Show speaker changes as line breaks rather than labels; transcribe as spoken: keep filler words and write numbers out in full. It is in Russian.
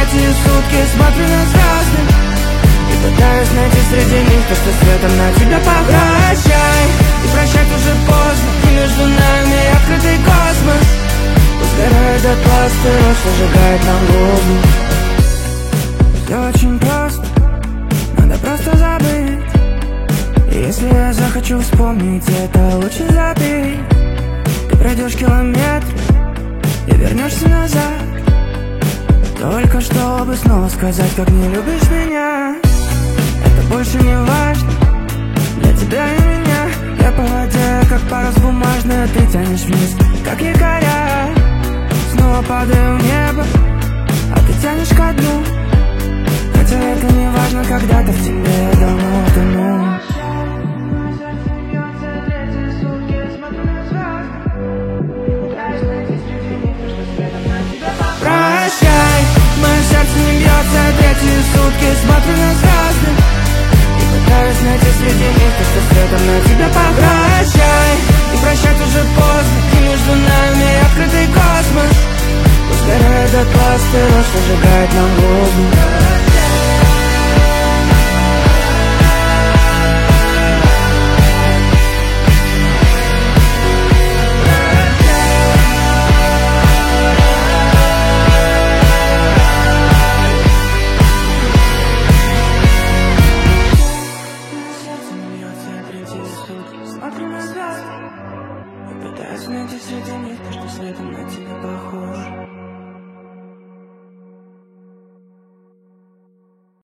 третьи сутки смотрю на звезды и пытаюсь найти среди них то, что светом на тебя погращай. И прощать уже поздно, и между нами открытый космос. Пусть сгорает дотла, стырот, что сжигает нам воздух. Все очень просто, надо просто забыть. И если я захочу вспомнить, это лучше забей. Ты пройдешь километр и вернешься назад, только чтобы снова сказать, как не любишь меня. Это больше не важно для тебя и меня. Я по воде, как парус бумажный, ты тянешь вниз, как якоря. Снова падаю в небо, а ты тянешь ко дну. Хотя это не важно, когда-то в тебе я давно утонул. Прощай, мое сердце не бьется третьи сутки, смотрю на звезды и пытаюсь найти среди них то, что светом на тебя погращай. И прощать уже поздно, и между нами открытый космос. Пусть сгорает дотла, стырот, что сжигает нам воздух. Смотрю на звезды и пытаюсь найти среди них то, что светом на тебя похоже.